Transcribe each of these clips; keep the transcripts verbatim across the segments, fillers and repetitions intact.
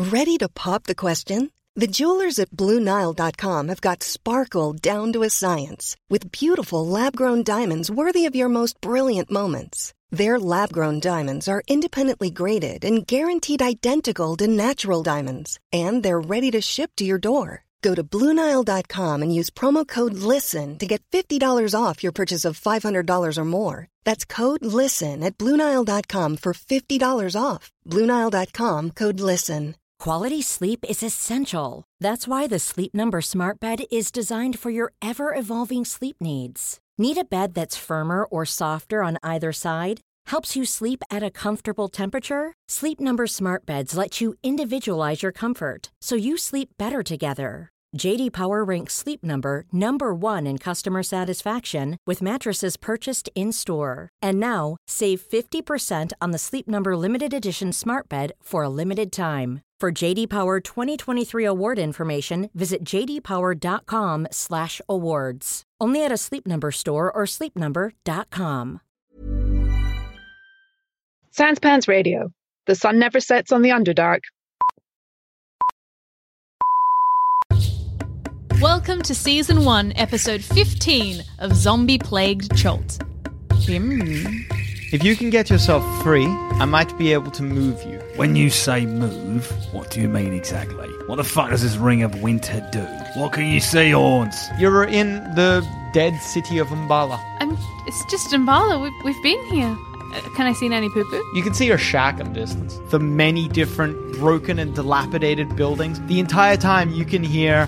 Ready to pop the question? The jewelers at Blue Nile dot com have got sparkle down to a science with beautiful lab-grown diamonds worthy of your most brilliant moments. Their lab-grown diamonds are independently graded and guaranteed identical to natural diamonds, and they're ready to ship to your door. Go to Blue Nile dot com and use promo code LISTEN to get fifty dollars off your purchase of five hundred dollars or more. That's code LISTEN at Blue Nile dot com for fifty dollars off. Blue Nile dot com, code LISTEN. Quality sleep is essential. That's why the Sleep Number Smart Bed is designed for your ever-evolving sleep needs. Need a bed that's firmer or softer on either side? Helps you sleep at a comfortable temperature? Sleep Number Smart Beds let you individualize your comfort, so you sleep better together. J D Power ranks Sleep Number number one in customer satisfaction with mattresses purchased in-store. And now, save fifty percent on the Sleep Number Limited Edition Smart Bed for a limited time. For J D Power twenty twenty-three award information, visit j d power dot com slash awards. Only at a Sleep Number store or sleep number dot com. Sanspans Radio. The sun never sets on the Underdark. Welcome to Season one, Episode fifteen of Zombie Plagued Cholt. Bim. If you can get yourself free, I might be able to move you. When you say move, what do you mean exactly? What the fuck does this Ring of Winter do? What can you see, Horns? You're in the dead city of Umbala. I'm, it's just Umbala. We've, we've been here. Uh, can I see Nanny Poo Poo? You can see her shack in the distance. The many different broken and dilapidated buildings. The entire time you can hear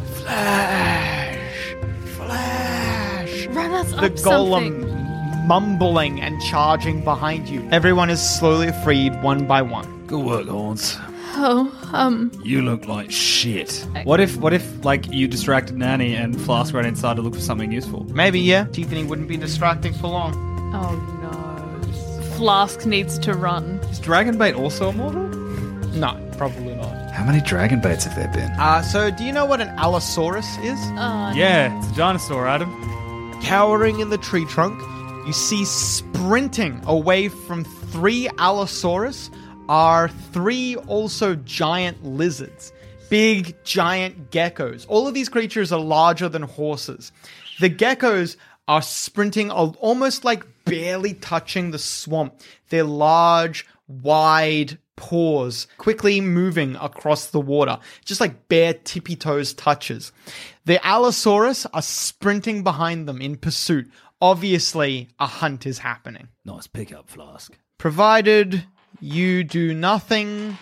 flash, flash. Run us the up golem something. Mumbling and charging behind you. Everyone is slowly freed one by one. Good work, Horns. Oh, um... You look like shit. What if, what if, like, you distracted Nanny and Flask ran inside to look for something useful? Maybe, yeah. Tiffany wouldn't be distracting for long. Oh, no. Flask needs to run. Is Dragonbait also immortal? No, probably not. How many Dragonbaits have there been? Uh, so do you know what an Allosaurus is? Oh, yeah, it's a dinosaur, Adam. Cowering in the tree trunk, you see sprinting away from three Allosaurus are three also giant lizards. Big, giant geckos. All of these creatures are larger than horses. The geckos are sprinting al- almost like barely touching the swamp. Their large, wide paws quickly moving across the water, just like bare tippy toes touches. The Allosaurus are sprinting behind them in pursuit. Obviously, a hunt is happening. Nice pickup, Flask. Provided you do nothing,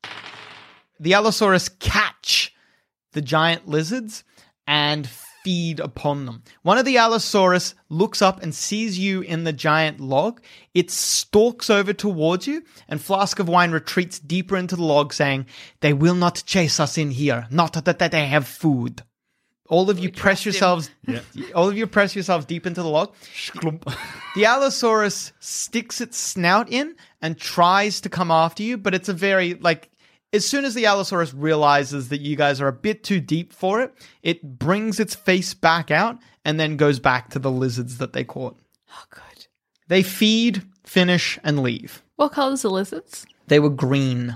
the Allosaurus catch the giant lizards and feed upon them. One of the Allosaurus looks up and sees you in the giant log. It stalks over towards you, and Flask of Wine retreats deeper into the log, saying, "They will not chase us in here, not that they have food." All of you we press yourselves yeah. all of you press yourselves deep into the log. The Allosaurus sticks its snout in and tries to come after you, but it's a very, like, as soon as the Allosaurus realizes that you guys are a bit too deep for it, it brings its face back out and then goes back to the lizards that they caught. Oh, good. They feed, finish, and leave. What colors are lizards? They were green.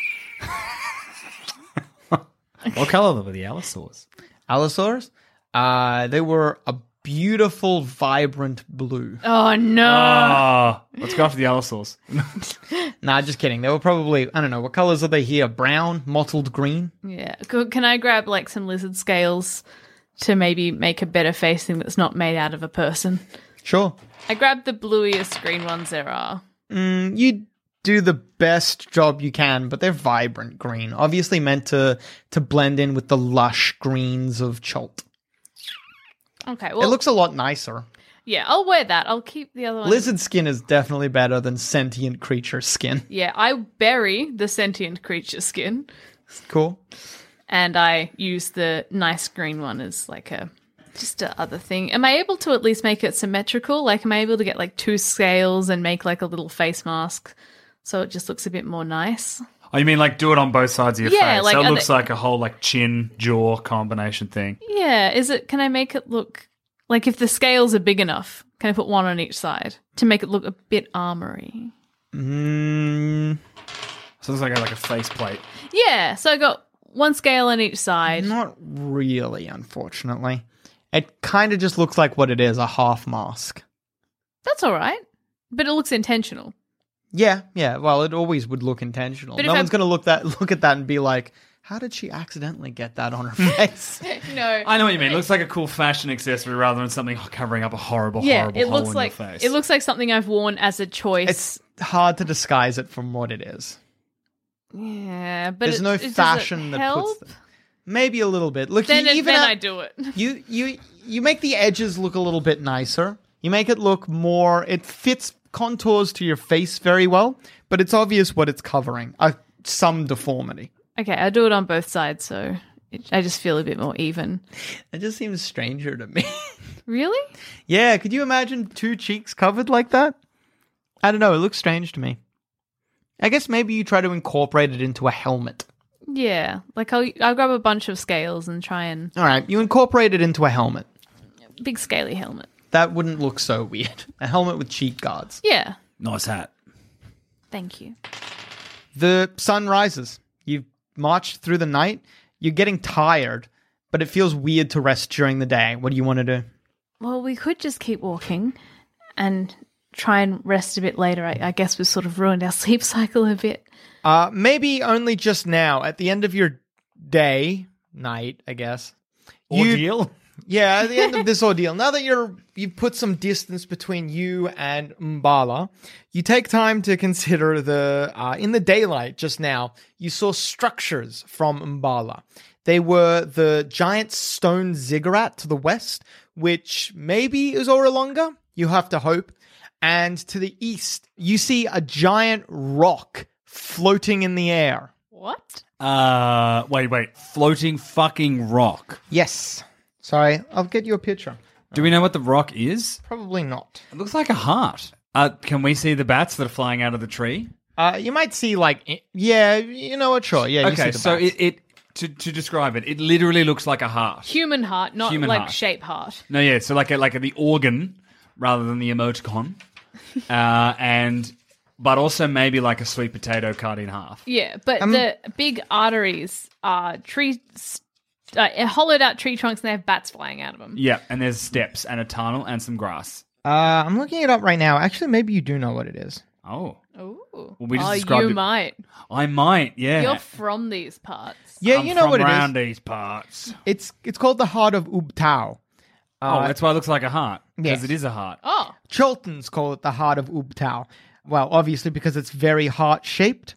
What color were the Allosaurs? Allosaurs? Uh, they were a beautiful, vibrant blue. Oh, no. Ah, let's go after the Allosaurs. Nah, just kidding. They were probably, I don't know, what colors are they here? Brown? Mottled green? Yeah. Can I grab, like, some lizard scales to maybe make a better facing that's not made out of a person? Sure. I grabbed the bluiest green ones there are. Mm, you do the best job you can, but they're vibrant green. Obviously meant to, to blend in with the lush greens of Cholt. Okay, well... It looks a lot nicer. Yeah, I'll wear that. I'll keep the other one. Lizard skin is definitely better than sentient creature skin. Yeah, I bury the sentient creature skin. Cool. And I use the nice green one as like a just a other thing. Am I able to at least make it symmetrical? Like, am I able to get like two scales and make like a little face mask so it just looks a bit more nice? Oh, you mean like do it on both sides of your Yeah, face? like, so it are looks they- like a whole like chin, jaw combination thing. Yeah, is it? Can I make it look like if the scales are big enough? Can I put one on each side to make it look a bit armory? Mm, So it's like a, like a face plate. Yeah, so I got one scale on each side. Not really, unfortunately. It kind of just looks like what it is, a half mask. That's all right, but it looks intentional. Yeah, yeah. Well, it always would look intentional. But No if one's I- going to look that look at that and be like, how did she accidentally get that on her face? No, I know what you mean. It looks like a cool fashion accessory rather than something covering up a horrible, yeah, horrible it hole looks in like your face. it looks like something I've worn as a choice. It's hard to disguise it from what it is. yeah, but There's it, no it, does it fashion that help? puts the, maybe a little bit. Look, Then, you, it, even then at- I do it. you you you make the edges look a little bit nicer. You make it look more. It fits contours to your face very well, but it's obvious what it's covering. Uh, some deformity. Okay, I do it on both sides, so it, I just feel a bit more even. It just seems stranger to me. Really? Yeah, could you imagine two cheeks covered like that? I don't know. It looks strange to me. I guess maybe you try to incorporate it into a helmet. Yeah, like I'll I'll grab a bunch of scales and try and All right, you incorporate it into a helmet. big scaly helmet. That wouldn't look so weird. A helmet with cheek guards. Yeah, Nice hat. thank you. The sun rises. You've marched through the night. You're getting tired, but it feels weird to rest during the day. What do you want to do? Well, we could just keep walking and try and rest a bit later. I, I guess we've sort of ruined our sleep cycle a bit. Uh, maybe only just now, at the end of your day, night, I guess. you- Ordeal? Yeah, at the end of this ordeal, now that you're you've put some distance between you and Mbala, you take time to consider the uh, in the daylight just now, you saw structures from Mbala. They were the giant stone ziggurat to the west, which maybe is Orolonga, you have to hope. And to the east, you see a giant rock floating in the air. What? Uh, wait, wait. Floating fucking rock. Yes. Sorry, I'll get you a picture. Do we know what the rock is? Probably not. It looks like a heart. Uh, can we see the bats that are flying out of the tree? Uh, you might see like, i- yeah, you know what? Sure, yeah. You see Okay, the so bats. it, it to, to describe it, it literally looks like a heart. Human heart, not Human like heart. shape heart. No, yeah, so like a, like a, the organ rather than the emoticon, uh, and but also maybe like a sweet potato cut in half. Yeah, but Um, the big arteries are tree, uh, hollowed out tree trunks, and they have bats flying out of them. Yeah, and there's steps and a tunnel and some grass. Uh, I'm looking it up right now. Actually, maybe you do know what it is. Oh, Ooh. Well, we just oh, described you it- might. I might. Yeah, You're from these parts. Yeah, I'm you know from what it around is. these parts. It's it's called the Heart of Ubtao. oh, that's why it looks like a heart because yes. it is a heart. Oh, Chultans call it the Heart of Ubtao. Well, obviously because it's very heart-shaped.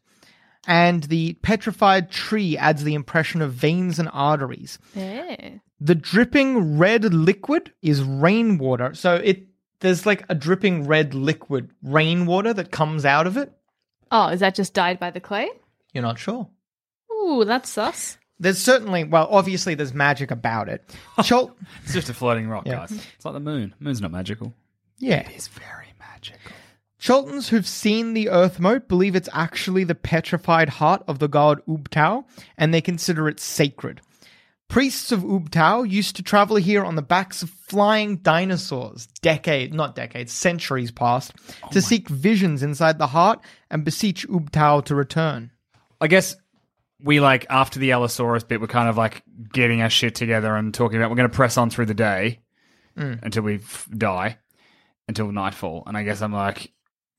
And the petrified tree adds the impression of veins and arteries. yeah. The dripping red liquid is rainwater. So it there's like a dripping red liquid rainwater that comes out of it. Oh, is that just dyed by the clay? You're not sure. Ooh, that's sus. There's certainly, well, obviously there's magic about it. Chul- It's just a floating rock, Yeah. guys. It's like the moon. Moon's not magical. yeah. It's very magical. Chultans who've seen the Earth Moat believe it's actually the petrified heart of the god Ubtao, and they consider it sacred. Priests of Ubtao used to travel here on the backs of flying dinosaurs, decades, not decades, centuries past, to seek visions inside the heart and beseech Ubtao to return. I guess we like after the Allosaurus bit, we're kind of like getting our shit together and talking about we're going to press on through the day until we f- die, until nightfall. And I guess I'm like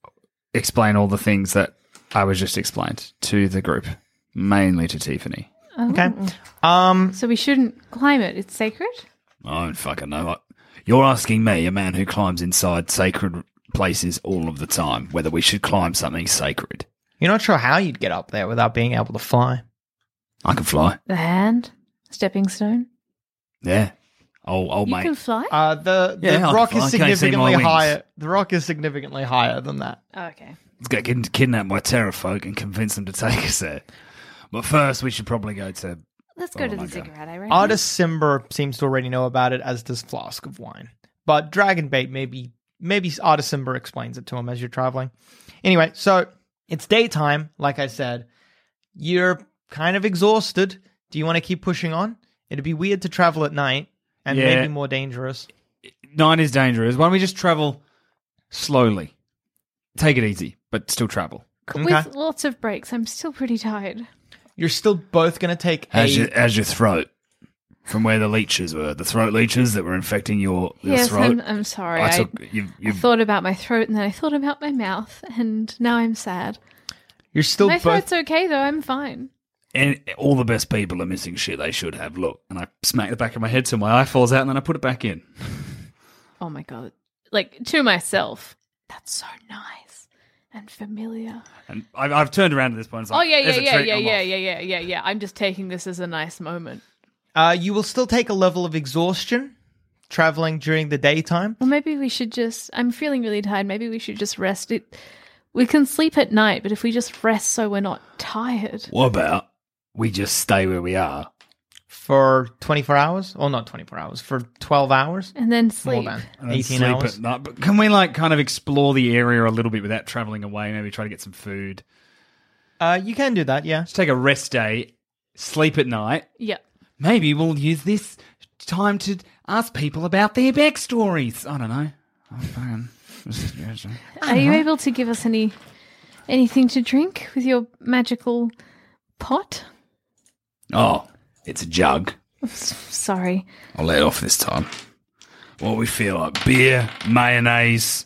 explain all the things that I was just explained to the group, mainly to Tiffany. Okay. Um, So we shouldn't climb it. It's sacred? I don't fucking know. What you're asking me, a man who climbs inside sacred places all of the time, whether we should climb something sacred. you're not sure how you'd get up there without being able to fly. I can fly. The hand? Stepping stone? Yeah. Oh, old You mate. can fly? Uh, the the Yeah, I rock can is fly. I can't see my significantly wings. higher. The rock is significantly higher than that. Oh, okay. Let's get kid- kidnapped by terror folk and convince them to take us there. But first, we should probably go to. Let's go Oh to my the God. ziggurat, I reckon. Artist Simber seems to already know about it, as does Flask of Wine. But Dragonbait, maybe maybe Artist Simber explains it to him as you're traveling. Anyway, so it's daytime, like I said. You're kind of exhausted. Do you want to keep pushing on? It'd be weird to travel at night, and Yeah. maybe more dangerous. Night is dangerous. Why don't we just travel slowly? Take it easy, but still travel. Okay. with lots of breaks. I'm still pretty tired. You're still both going to take a... How's your, how's your throat? From where the leeches were, the throat leeches that were infecting your, your yes, throat. I'm, I'm sorry. I, I, took, you, I you, thought about my throat and then I thought about my mouth, and now I'm sad. You're still My both... throat's okay though. I'm fine. and all the best people are missing shit they should have. Look, and I smack the back of my head so my eye falls out, and then I put it back in. Oh my god! Like to myself, that's so nice and familiar. And I've, I've turned around at this point. It's Oh like, yeah, yeah, "There's a yeah, treat, yeah, I'm yeah, off." yeah, yeah, yeah, yeah. I'm just taking this as a nice moment. Uh, you will still take a level of exhaustion traveling during the daytime. Well, maybe we should just. I'm feeling really tired. Maybe we should just rest. It. We can sleep at night, but if we just rest so we're not tired. What about we just stay where we are? For twenty-four hours? Well, not twenty-four hours. For twelve hours? And then More sleep. than And then eighteen sleep hours. at night. But can we like kind of explore the area a little bit without traveling away? Maybe try to get some food. Uh, you can do that, yeah. Just take a rest day, sleep at night. Yeah. Maybe we'll use this time to ask people about their backstories. I don't know. Oh, fine. Are you able to give us any anything to drink with your magical pot? Oh, it's a jug. S- Sorry. I'll let off this time. What we feel like? Beer, mayonnaise,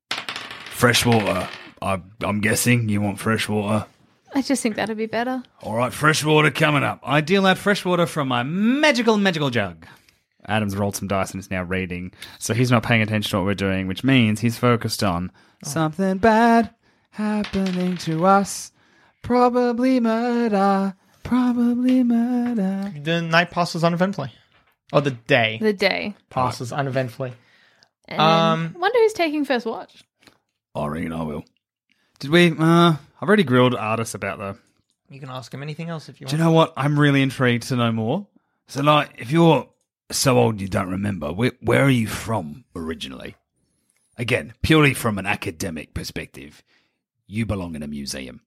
fresh water. I, I'm guessing you want fresh water. I just think that'd be better. All right, fresh water coming up. I deal out fresh water from my magical, magical jug. Adam's rolled some dice and is now reading, so he's not paying attention to what we're doing, which means he's focused on something bad happening to us. Probably murder. Probably murder. The night passes uneventfully. Or the day The day. passes uneventfully. And Um, I wonder who's taking first watch. I reckon I will. Did we? Uh, I've already grilled Artis about the. You can ask him anything else if you Do want. you know what? I'm really intrigued to know more. So, like, if you're so old you don't remember, where, where are you from originally? Again, purely from an academic perspective, you belong in a museum.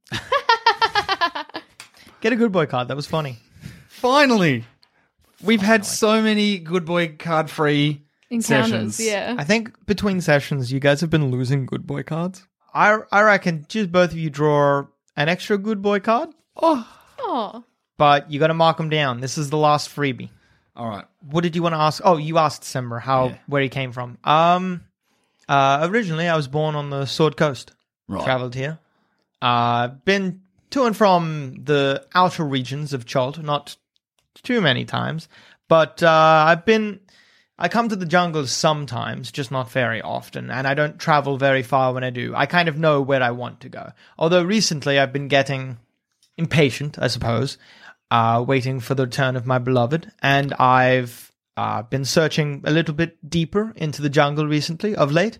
Get a good boy card. That was funny. Finally! We've had so many good boy card free Encounters, sessions. yeah. I think between sessions, you guys have been losing good boy cards. I I reckon just both of you draw an extra good boy card, Oh. but you got to mark them down. This is the last freebie. All right. What did you want to ask? Oh, you asked December how Yeah. where he came from. Um, uh, originally I was born on the Sword Coast. Right. Traveled here. Uh, been to and from the outer regions of Chult, not too many times, but uh, I've been. I come to the jungle sometimes, just not very often, and I don't travel very far when I do. I kind of know where I want to go. Although recently I've been getting impatient, I suppose, uh, waiting for the return of my beloved, and I've uh, been searching a little bit deeper into the jungle recently, of late.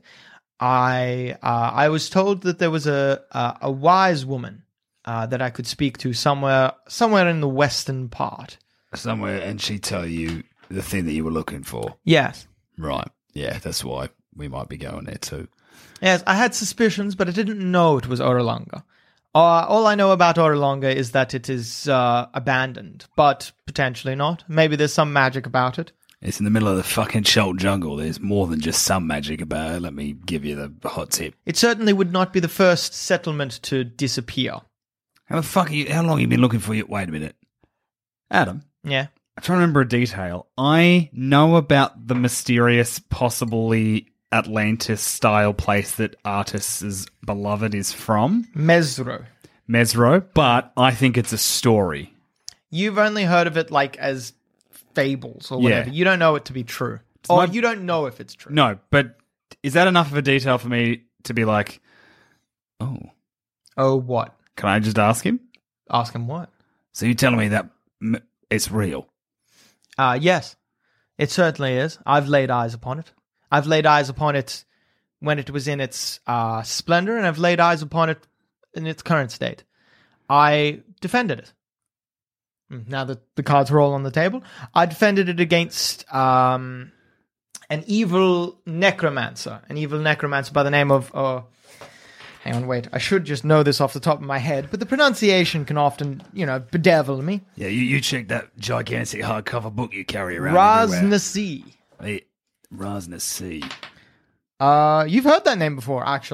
I uh, I was told that there was a a, a wise woman uh, that I could speak to somewhere somewhere in the western part. Somewhere, and she tell you the thing that you were looking for. Yes. Right. Yeah, that's why we might be going there too. Yes, I had suspicions, but I didn't know it was Orolanga. Uh, all I know about Orolanga is that it is uh, abandoned, but potentially not. Maybe there's some magic about it. It's in the middle of the fucking Chult jungle. There's more than just some magic about it. Let me give you the hot tip. It certainly would not be the first settlement to disappear. How the fuck are you? How long have you been looking for you? Wait a minute, Adam. Yeah. I'm trying to remember a detail. I know about the mysterious, possibly Atlantis-style place that Artis's beloved is from, Mesro. Mesro, but I think it's a story. You've only heard of it like as fables or whatever. Yeah. You don't know it to be true. Or my- you don't know if it's true. No, but is that enough of a detail for me to be like, oh, Oh, what? can I just ask him? Ask him what? So you're telling me that m- it's real? Uh, yes, it certainly is. I've laid eyes upon it. I've laid eyes upon it when it was in its uh, splendor, and I've laid eyes upon it in its current state. I defended it. Hmm, Now that the cards are all on the table, I defended it against um, an evil necromancer, an evil necromancer by the name of... Uh, hang on, wait. I should just know this off the top of my head, but the pronunciation can often, you know, bedevil me. Yeah, you, you check that gigantic hardcover book you carry around everywhere. Raznasi. Hey, Raznasi. Uh, you've heard that name before, actually.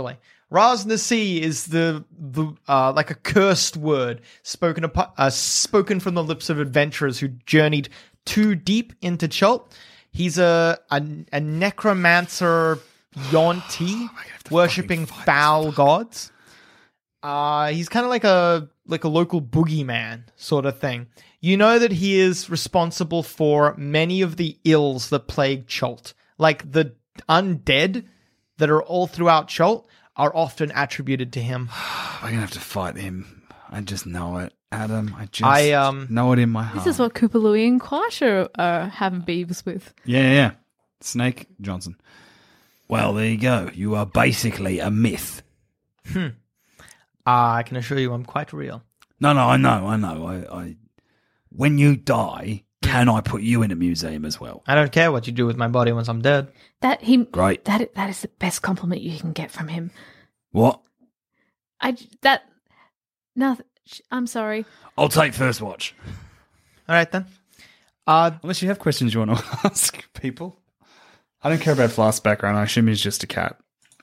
Raz Nasi is the the uh, like a cursed word spoken apo- uh, spoken from the lips of adventurers who journeyed too deep into Chult. He's a a, a necromancer Yonti, worshipping foul gods. Uh, he's kind of like a like a local boogeyman sort of thing. You know that he is responsible for many of the ills that plague Chult. Like the undead that are all throughout Chult are often attributed to him. I'm gonna have to fight him. I just know it, Adam. I just I, um, know it in my heart. This is what Koopa Louie and Quash are uh, having beeves with. Yeah, yeah, yeah. Snake Johnson. Well, there you go. You are basically a myth. Uh, I can assure you I'm quite real. No, no, I know, I know. I, I when you die, can I put you in a museum as well? I don't care what you do with my body once I'm dead. That he Great. That that is the best compliment you can get from him. What? I that no, I'm sorry. I'll take first watch. All right then. Uh, Unless you have questions you want to ask people. I don't care about Flask's background. I assume he's just a cat.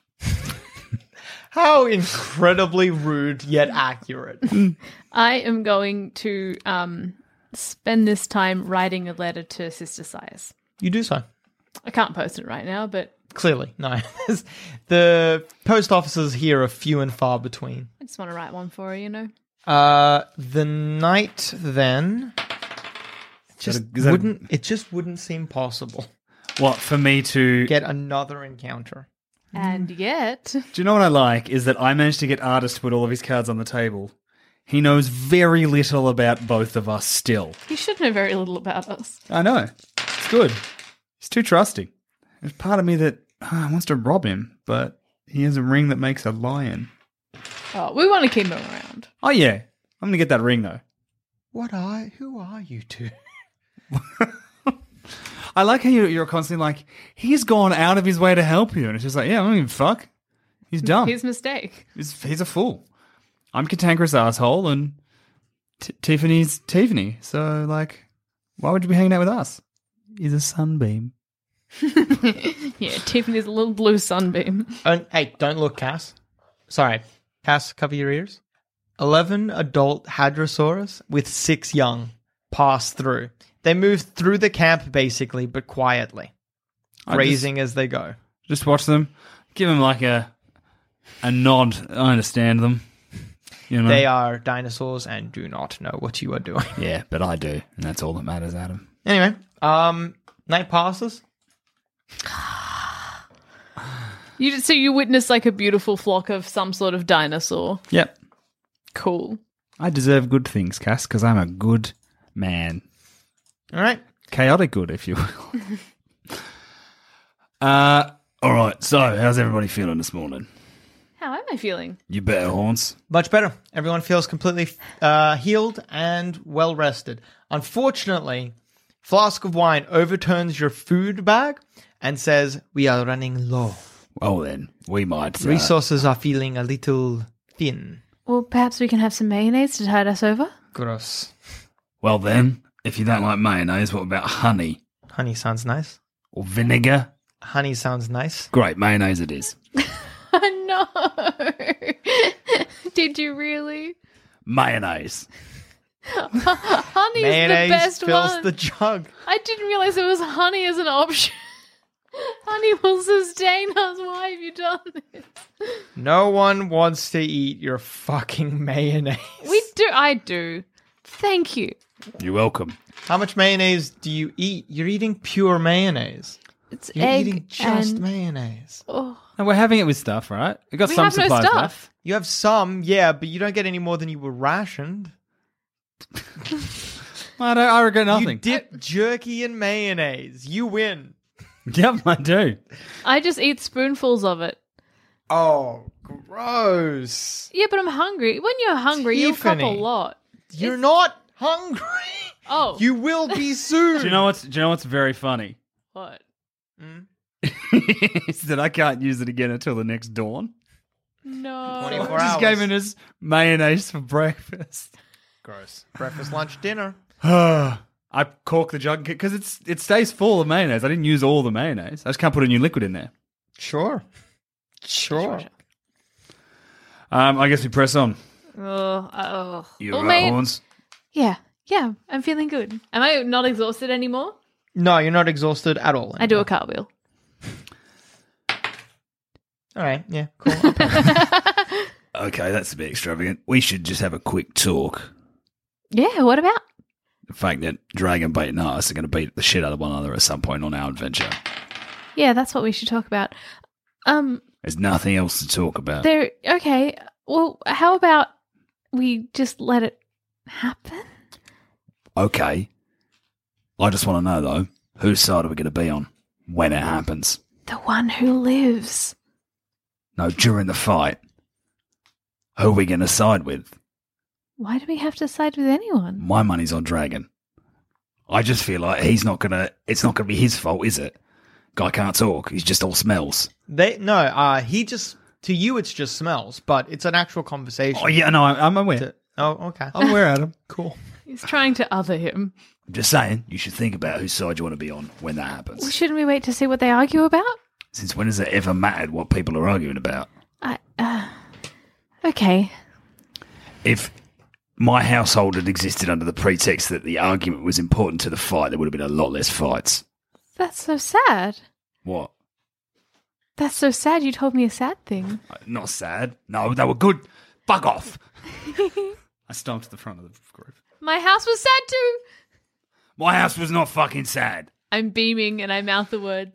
how incredibly rude yet accurate. I am going to um spend this time writing a letter to Sister Sias. You do so. I can't post it right now, but Clearly, no. The post offices here are few and far between. I just want to write one for her, you know. Uh, the night then just that a- is that a- wouldn't. It just wouldn't seem possible. What, for me to... Get another encounter. And yet, Do you know what I like? Is that I managed to get Artist to put all of his cards on the table. He knows very little about both of us still. he should know very little about us. I know. It's good. He's too trusting. There's part of me that ah, wants to rob him, but he has a ring that makes a lion. Oh, we want to keep him around. Oh, yeah. I'm going to get that ring, though. What are? Who are you two? I like how you- you're constantly like, he's gone out of his way to help you. And it's just like, yeah, I don't even fuck. He's dumb. His mistake. He's, he's a fool. I'm cantankerous asshole, and T- Tiffany's Tiffany. So, like, why would you be hanging out with us? He's a sunbeam. Yeah, Tiffany's a little blue sunbeam. And, hey, don't look, Cass. Sorry, Cass, cover your ears. Eleven adult Hadrosaurus with six young pass through. They move through the camp basically, but quietly, I grazing as they go. Just watch them. Give them like a a nod. I understand them. You know? They are dinosaurs and do not know what you are doing. Yeah, but I do, and that's all that matters, Adam. Anyway, um, night passes. You so you witness like a beautiful flock of some sort of dinosaur. Yep. Cool. I deserve good things, Cass, because I'm a good man. All right. Chaotic good, if you will. Uh, all right, so how's everybody feeling this morning? How am I feeling? You better, Horns. Much better. Everyone feels completely uh, healed and well rested. Unfortunately, Flask of Wine overturns your food bag and says, "We are running low. Well then, we might... Uh, Resources are feeling a little thin." Well, perhaps we can have some mayonnaise to tide us over. Gross. well then, if you don't like mayonnaise, what about honey? Honey sounds nice. Or vinegar? Honey sounds nice. Great, mayonnaise it is. No. Did you really? Mayonnaise. Honey's Mayonnaise the best fills one. the jug. I didn't realize there was honey as an option. Honey will sustain us. Why have you done this? No one wants to eat your fucking mayonnaise. We do. I do. Thank you. You're welcome. How much mayonnaise do you eat? You're eating pure mayonnaise. It's You're egg eating just and mayonnaise. oh, And we're having it with stuff, right? We got we some have no supplies stuff. left. You have some, yeah, but you don't get any more than you were rationed. I, don't, I regret nothing. You dip jerky in mayonnaise. You win. Yep, I do. I just eat spoonfuls of it. Oh, gross. Yeah, but I'm hungry. When you're hungry, you'll cup a Tiffany. lot. You're It's- not hungry. Oh, You will be soon. Do you know what's? Do you know what's very funny? what? Is that I can't use it again until the next dawn. No. twenty-four Just hours. giving us mayonnaise for breakfast. Gross. Breakfast, lunch, dinner. I cork the jug because it's it stays full of mayonnaise. I didn't use all the mayonnaise. I just can't put a new liquid in there. Sure. Sure. Um, I guess we press on. Oh, oh. You Well, all mate, right, Horns? Yeah, yeah, I'm feeling good. Am I not exhausted anymore? No, you're not exhausted at all. I do a cartwheel. All right, yeah, cool. I'll pay. Okay, that's a bit extravagant. We should just have a quick talk. Yeah, what about? The fact that Dragonbait and us are going to beat the shit out of one another at some point on our adventure. Yeah, that's what we should talk about. Um, There's nothing else to talk about. there. Okay. Well, how about we just let it happen? Okay. I just want to know, though, whose side are we going to be on when it happens? The one who lives. No, during the fight. Who are we going to side with? Why do we have to side with anyone? My money's on Dragon. I just feel like he's not going to... It's not going to be his fault, is it? Guy can't talk. He's just all smells. They no, uh, he just to you it's just smells, but it's an actual conversation. Oh, yeah, no, I- I'm aware. To- oh, okay. I'm aware, Adam. Cool. He's trying to other him. I'm just saying, you should think about whose side you want to be on when that Well, happens. shouldn't we wait to see what they argue about? Since when has it ever mattered what people are arguing about? I. Uh, okay. If my household had existed under the pretext that the argument was important to the fight, there would have been a lot less fights. That's so sad. What? That's so sad. You told me a sad thing. Uh, Not sad. No, they were good. Fuck off. I stomped to the front of the group. My house was sad too. My house was not fucking sad. I'm beaming and I mouth the word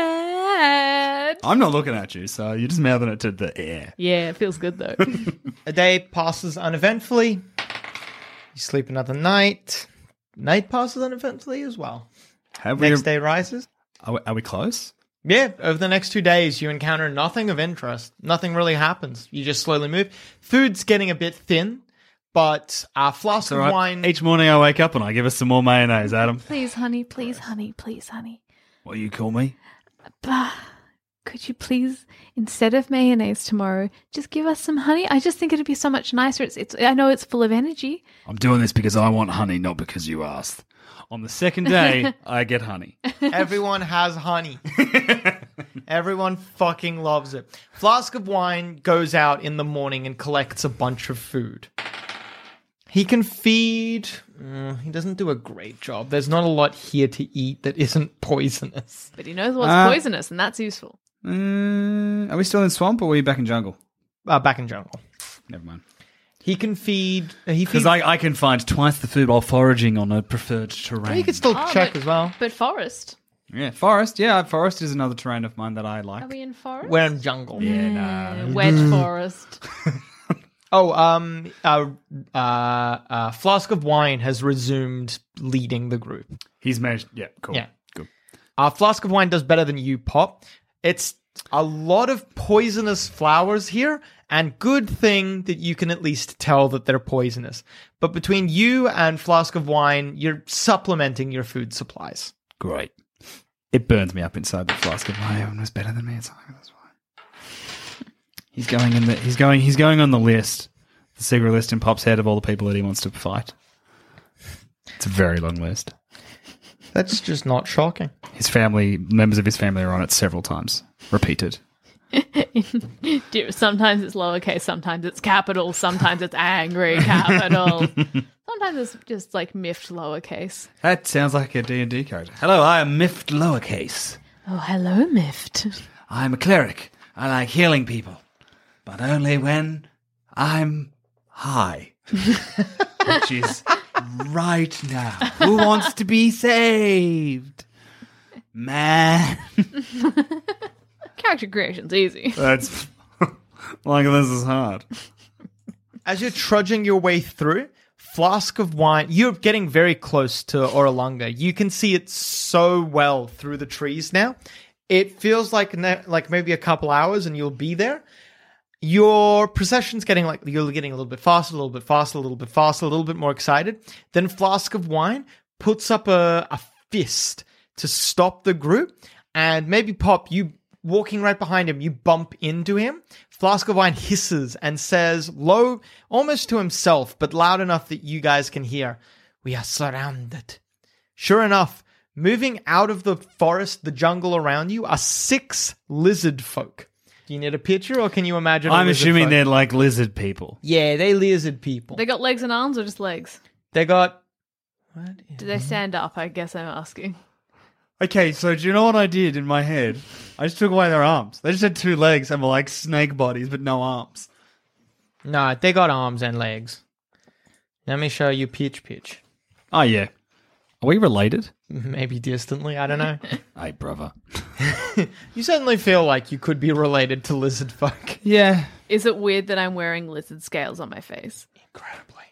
sad. I'm not looking at you, so you're just mouthing it to the air. Yeah, it feels good though. A day passes uneventfully. You sleep another night. Night passes uneventfully as well. Have we? Next day rises. Are we, are we close? Yeah, over the next two days, you encounter nothing of interest. Nothing really happens. You just slowly move. Food's getting a bit thin, but a flask All of right. wine. Each morning I wake up and I give us some more mayonnaise, Adam. Please, honey, please, honey, please, honey. What do you call me? Bah, could you please, instead of mayonnaise tomorrow, just give us some honey? I just think it'd be so much nicer. It's, it's. I know it's full of energy. I'm doing this because I want honey, not because you asked. On the second day, I get honey. Everyone has honey. Everyone fucking loves it. Flask of wine goes out in the morning and collects a bunch of food. He can feed. Mm, he doesn't do a great job. There's not a lot here to eat that isn't poisonous. But he knows what's Uh, poisonous, and that's useful. Mm, are we still in swamp or are we back in jungle? Uh, back in jungle. Never mind. He can feed. uh, He Because feeds. I, I can find twice the food while foraging on a preferred terrain. You could still Oh, check but- as well. But forest. Yeah, forest. Yeah, forest is another terrain of mine that I like. Are we in forest? We're in jungle. Yeah, nah. Uh, Wedge forest. Oh, um, uh, uh, uh, Flask of Wine has resumed leading the group. He's managed. Yeah, cool. Yeah. Good. Uh, Flask of Wine does better than you, Pop. It's a lot of poisonous flowers here, and good thing that you can at least tell that they're poisonous. But between you and Flask of Wine, you're supplementing your food supplies. Great. It burns me up inside the flask of my own was better than me. It's like, that's fine. He's going in the. He's going. He's going on the list, the secret list in Pop's head of all the people that he wants to fight. It's a very long list. That's just not shocking. His family, members of his family, are on it several times, repeated. Dude, sometimes it's lowercase, sometimes it's capital, sometimes it's angry capital. Sometimes it's just like miffed lowercase. That sounds like a D and D character. Hello, I am Miffed Lowercase. Oh, hello, miffed. I'm a cleric. I like healing people. But only when I'm high. Which is right now. Who wants to be saved? Man. Character creation's easy. That's like this is hard. As you're trudging your way through, Flask of Wine, you're getting very close to Oralunga. You can see it so well through the trees now. It feels like ne- like maybe a couple hours and you'll be there. Your procession's getting like, you're getting a little bit faster, a little bit faster, a little bit faster, a little bit more excited. Then Flask of Wine puts up a, a fist to stop the group. And maybe Pop, you walking right behind him, you bump into him. Flask of Wine hisses and says, low, almost to himself, but loud enough that you guys can hear, "We are surrounded." Sure enough, moving out of the forest, the jungle around you, are six lizard folk. Do you need a picture, or can you imagine? I'm a lizard assuming folk? they're like lizard people. Yeah, they lizard people. They got legs and arms or just legs? They got. What is- Do they stand up? I guess I'm asking. Okay, so do you know what I did in my head? I just took away their arms. They just had two legs and were like snake bodies, but no arms. No, they got arms and legs. Let me show you Pitch Pitch. Oh, yeah. Are we related? Maybe distantly, I don't know. Hey, brother. You certainly feel like you could be related to lizard folk. Yeah. Is it weird that I'm wearing lizard scales on my face? Incredibly.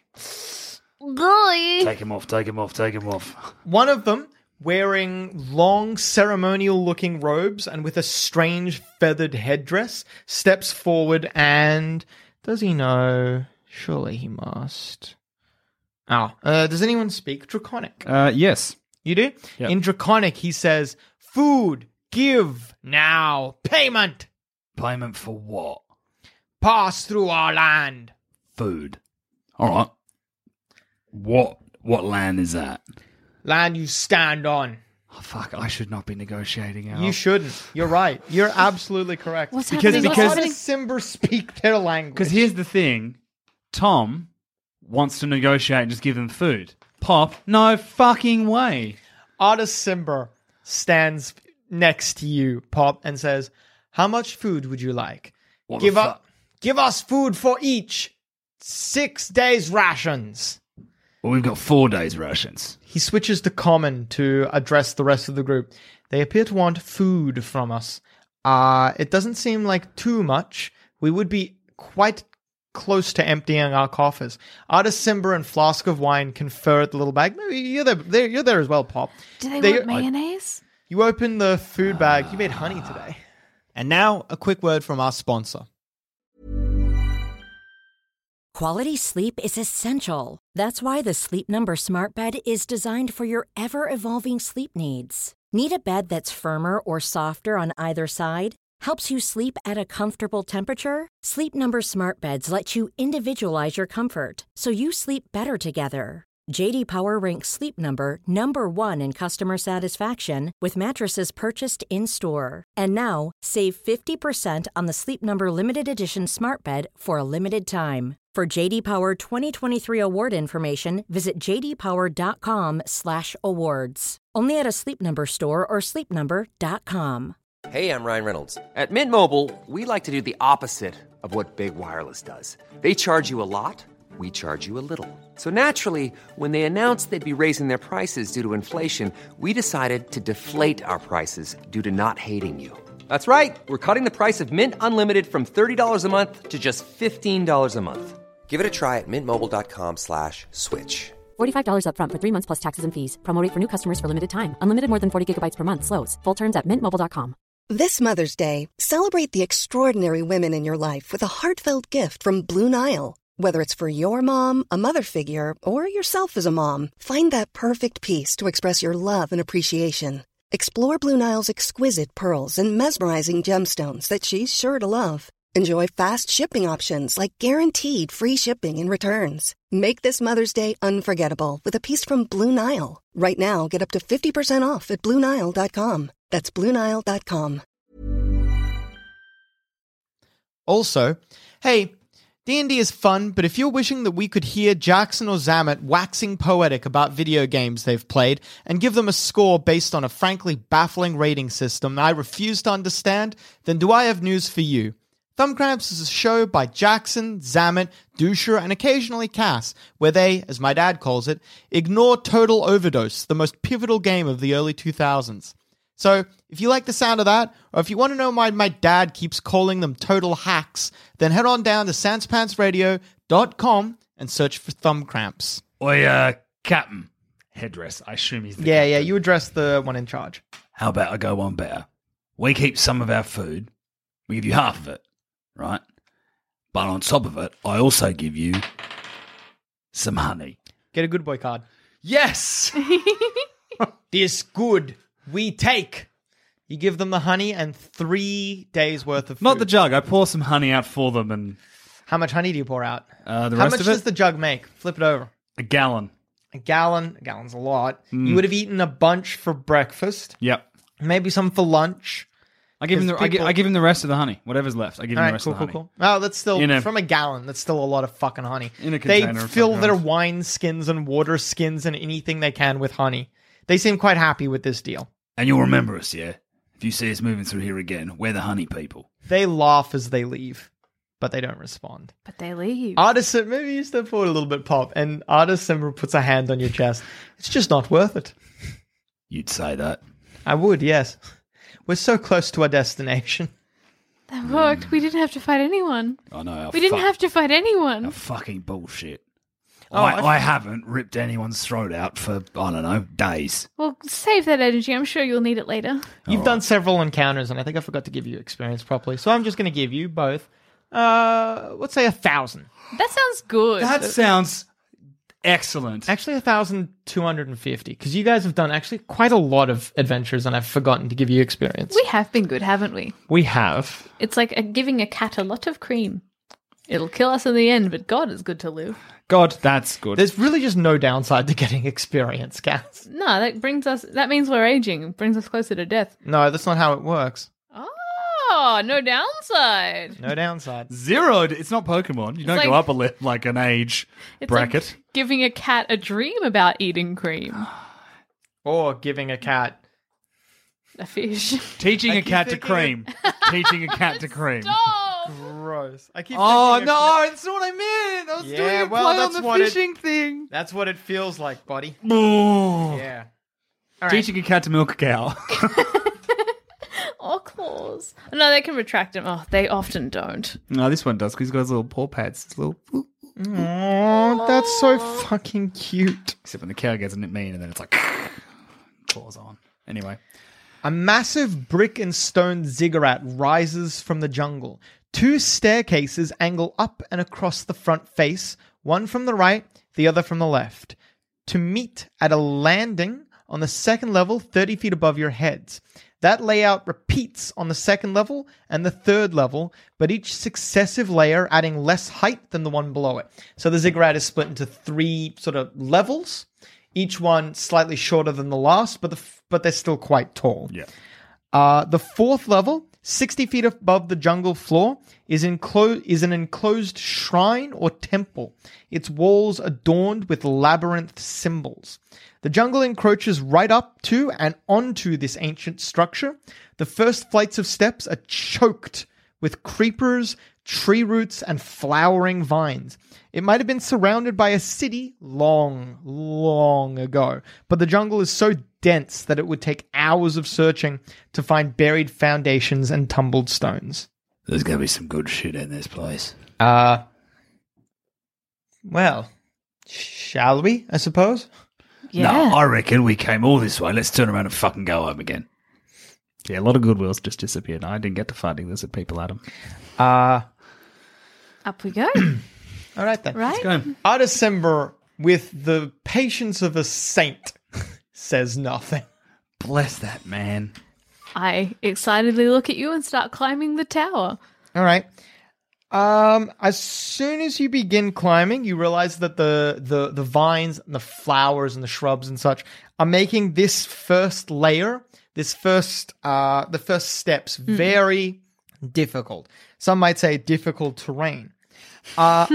Take him off, take him off, take him off. One of them, wearing long ceremonial-looking robes and with a strange feathered headdress, steps forward and... Does he know? Surely he must. Oh, uh, does anyone speak Draconic? Uh, yes. You do? Yep. In Draconic, he says, food, give, now, payment, Payment for what? pass through our land. Food. All right. What what land is that? Land you stand on. Oh, fuck, I should not be negotiating out. You shouldn't. You're right. You're absolutely correct. What's Because- happening? because- How does Simber speak their language? Because here's the thing. Tom wants to negotiate and just give them food. Pop, no fucking way. Artist Simber stands next to you, Pop, and says, how much food would you like? What Give the up. Give us food for each. Six days rations. Well, we've got four days rations. He switches to common to address the rest of the group. They appear to want food from us. Uh, it doesn't seem like too much. We would be quite close to emptying our coffers. Artist Simber and Flask of Wine confer at the little bag. Maybe you're there, there, you're there as well, Pop. Do they, They- want mayonnaise? You open the food bag. You made honey today. And now, a quick word from our sponsor. Quality sleep is essential. That's why the Sleep Number Smart Bed is designed for your ever-evolving sleep needs. Need a bed that's firmer or softer on either side? Helps you sleep at a comfortable temperature? Sleep Number Smart Beds let you individualize your comfort, so you sleep better together. J D Power ranks Sleep Number number one in customer satisfaction with mattresses purchased in-store. And now, save fifty percent on the Sleep Number Limited Edition Smart Bed for a limited time. For J D Power twenty twenty-three award information, visit j d power dot com slash awards. Only at a Sleep Number store or sleep number dot com. Hey, I'm Ryan Reynolds. At Mint Mobile, we like to do the opposite of what Big Wireless does. They charge you a lot, we charge you a little. So naturally, when they announced they'd be raising their prices due to inflation, we decided to deflate our prices due to not hating you. That's right. We're cutting the price of Mint Unlimited from thirty dollars a month to just fifteen dollars a month. Give it a try at mintmobile.com slash switch. forty-five dollars up front for three months plus taxes and fees. Promo rate for new customers for limited time. Unlimited more than forty gigabytes per month slows. Full terms at mint mobile dot com. This Mother's Day, celebrate the extraordinary women in your life with a heartfelt gift from Blue Nile. Whether it's for your mom, a mother figure, or yourself as a mom, find that perfect piece to express your love and appreciation. Explore Blue Nile's exquisite pearls and mesmerizing gemstones that she's sure to love. Enjoy fast shipping options like guaranteed free shipping and returns. Make this Mother's Day unforgettable with a piece from Blue Nile. Right now, get up to fifty percent off at blue nile dot com. That's blue nile dot com. Also, hey, D and D is fun, but if you're wishing that we could hear Jackson or Zamet waxing poetic about video games they've played and give them a score based on a frankly baffling rating system I refuse to understand, then do I have news for you. Thumb Cramps is a show by Jackson, Zamet, Dusher, and occasionally Cass, where they, as my dad calls it, ignore Total Overdose, the most pivotal game of the early two thousands. So, if you like the sound of that, or if you want to know why my dad keeps calling them total hacks, then head on down to sans pants radio dot com and search for Thumb Cramps. Oi, uh, Captain. Headdress. I assume he's the Yeah, captain. yeah, you address the one in charge. How about I go one better? We keep some of our food. We give you half of it, right? But on top of it, I also give you some honey. Get a good boy card. Yes! This good we take. You give them the honey and three days worth of food. Not the jug. I pour some honey out for them and How much honey do you pour out? uh, the How rest much of it, does the jug make? Flip it over. a gallon. A gallon. A gallon's a lot. Mm. You would have eaten a bunch for breakfast, Yep. maybe some for lunch, I give him the I, give, people- I give him the rest of the honey. Whatever's left, I give him All the right, rest cool, of the cool, honey. cool. Oh, that's still In a- from a gallon. That's still a lot of fucking honey. In a They container of fill some their kind. wine skins and water skins and anything they can with honey. They seem quite happy with this deal. And you'll remember us, yeah? If you see us moving through here again, we're the honey people. They laugh as they leave, but they don't respond. But they leave. Artisan, maybe you step forward a little bit, Pop, and Artisan puts a hand on your chest. It's just not worth it. You'd say that. I would, yes. We're so close to our destination. That worked. We didn't have to fight anyone. I know. We didn't have to fight anyone. Fucking bullshit. Oh, I, I- I haven't ripped anyone's throat out for, I don't know, days. Well, save that energy. I'm sure you'll need it later. You've done several encounters, and I think I forgot to give you experience properly. So I'm just going to give you both, uh, let's say a thousand. That sounds good. That sounds excellent. Actually, a thousand two hundred and fifty, because you guys have done actually quite a lot of adventures, and I've forgotten to give you experience. We have been good, haven't we? We have. It's like a, giving a cat a lot of cream. It'll kill us in the end, but God is good to live. God, that's good. There's really just no downside to getting experience, Cass. No, that brings us. That means we're aging. It brings us closer to death. No, that's not how it works. Oh, no downside. No downside. Zero. It's not Pokemon. You don't like- go up a li- like an age It's bracket. like giving a cat a dream about eating cream. Or giving a cat. A fish. Teaching I a keep cat to thinking cream. Teaching a cat to cream. Stop! Gross. I keep Oh thinking of- no, that's not what I meant. I was Yeah, doing a well, play that's on the what it- fishing thing. That's what it feels like, buddy. Oh. Yeah. All right. Teaching a cat to milk a cow. Or claws. No, they can retract them. Oh, they often don't. No, this one does because he's got his little paw pads. His little, Aw, that's so fucking cute. except when the cow gets in it mean, and then it's like claws on. Anyway, A massive brick and stone ziggurat rises from the jungle. Two staircases angle up and across the front face, one from the right, the other from the left, to meet at a landing on the second level, thirty feet above your heads. That layout repeats on the second level and the third level, but each successive layer adding less height than the one below it. So the ziggurat is split into three sort of levels, each one slightly shorter than the last, but the f- but they're still quite tall. yeah. Uh, the fourth level, sixty feet above the jungle floor, is, enclo- is an enclosed shrine or temple, its walls adorned with labyrinth symbols. The jungle encroaches right up to and onto this ancient structure. The first flights of steps are choked with creepers, tree roots, and flowering vines. It might have been surrounded by a city long, long ago, but the jungle is so dense that it would take hours of searching to find buried foundations and tumbled stones. There's going to be some good shit in this place. Uh, well, shall we, I suppose? Yeah. No, I reckon we came all this way. Let's turn around and fucking go home again. Yeah, a lot of goodwills just disappeared. I didn't get to fighting lizard people, Adam. Uh, Up we go. all right then. Right? Go. Artisember, with the patience of a saint, says nothing. Bless that man. I excitedly look at you and start climbing the tower. All right. Um, as soon as you begin climbing, you realize that the, the, the vines and the flowers and the shrubs and such are making this first layer, this first, uh, the first steps very difficult. Some might say difficult terrain. Uh,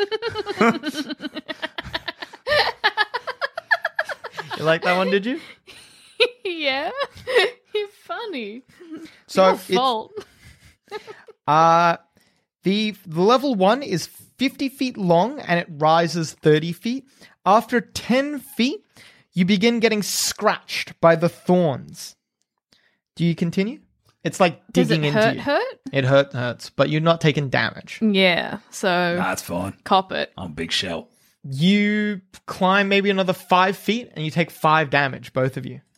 you like that one, did you? Yeah. You're funny. So Your it's- fault. Uh, the, the level one is fifty feet long and it rises thirty feet. After ten feet, you begin getting scratched by the thorns. Do you continue? It's like Does digging it into hurt, you. hurt? It hurt, hurts, but you're not taking damage. Yeah. So That's fine. cop it. I'm Big Shell. You climb maybe another five feet and you take five damage, both of you.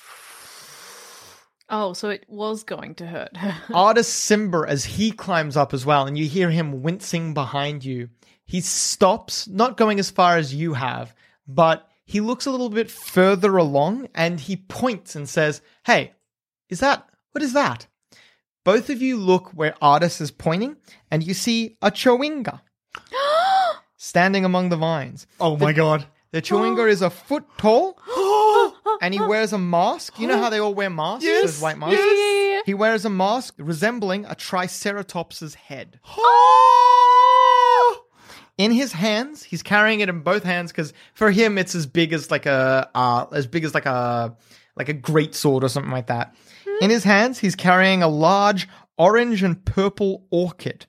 Oh, so it was going to hurt. Artisember, as he climbs up as well, and you hear him wincing behind you, he stops, not going as far as you have, but he looks a little bit further along and he points and says, "Hey, is that, what is that?" Both of you look where Artis is pointing and you see a Chowinga standing among the vines. Oh my god. The Chowinga is a foot tall and he wears a mask. You know how they all wear masks? Yes, Those white masks? yeah, yeah, yeah. He wears a mask resembling a triceratops's head. In his hands, he's carrying it in both hands because for him it's as big as like a uh, as big as like a like a great sword or something like that. Hmm? In his hands, he's carrying a large orange and purple orchid.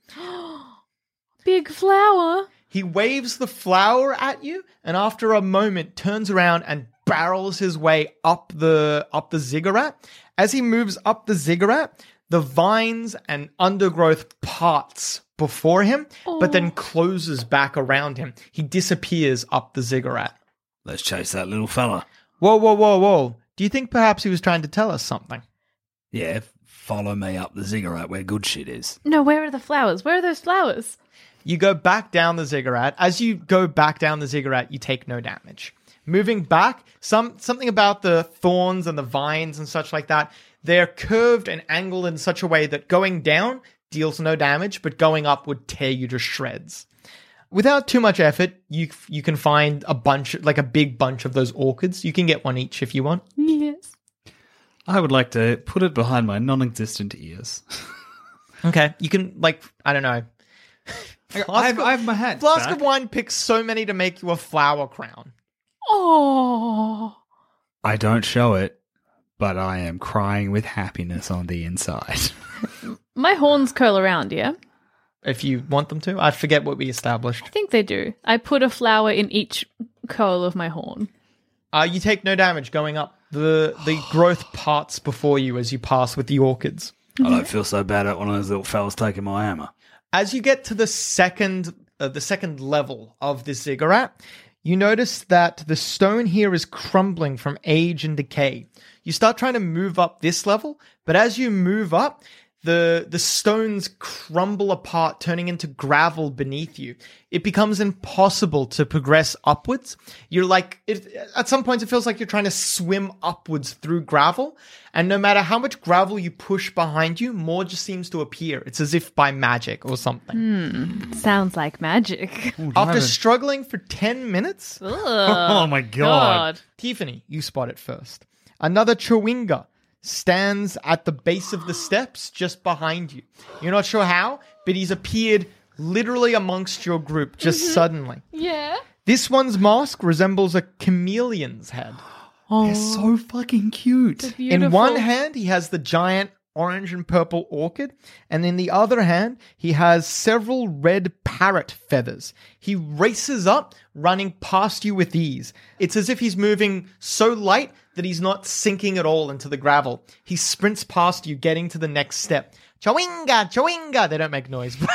Big flower. He waves the flower at you, and after a moment, turns around and barrels his way up the up the ziggurat. As he moves up the ziggurat, the vines and undergrowth parts before him, oh. but then closes back around him. He disappears up the ziggurat. Let's chase that little fella. Whoa, whoa, whoa, whoa. Do you think perhaps he was trying to tell us something? Yeah, follow me up the ziggurat where good shit is. No, where are the flowers? Where are those flowers? You go back down the ziggurat. As you go back down the ziggurat, you take no damage. Moving back, some something about the thorns and the vines and such like that, they're curved and angled in such a way that going down deals no damage, but going up would tear you to shreds. Without too much effort, you you can find a bunch, like a big bunch of those orchids. You can get one each if you want. Yes. I would like to put it behind my non-existent ears. Okay, you can, like, I don't know. I have, I have my hat Flask back. of Wine picks so many to make you a flower crown. Oh. I don't show it, but I am crying with happiness on the inside. My horns curl around, yeah? If you want them to. I forget what we established. I think they do. I put a flower in each curl of my horn. Uh, you take no damage going up. The the growth parts before you as you pass with the orchids. I don't feel so bad at one of those little fellas taking my hammer. As you get to the second uh, the second level of this ziggurat, you notice that the stone here is crumbling from age and decay. You start trying to move up this level, but as you move up, the the stones crumble apart, turning into gravel beneath you. It becomes impossible to progress upwards. You're like, it, at some points it feels like you're trying to swim upwards through gravel, and no matter how much gravel you push behind you, more just seems to appear. It's as if by magic or something. Hmm, sounds like magic. Ooh, After struggling for ten minutes, oh my god. God. Tiffany, you spot it first. Another Chewinga stands at the base of the steps just behind you. You're not sure how, but he's appeared literally amongst your group just Mm-hmm. suddenly. Yeah. This one's mask resembles a chameleon's head. Oh, They're so fucking cute. they're In beautiful. one hand, he has the giant orange and purple orchid, and in the other hand, he has several red parrot feathers. He races up, running past you with ease. It's as if he's moving so light that he's not sinking at all into the gravel. He sprints past you, getting to the next step. Chewinga, chewinga. They don't make noise, but,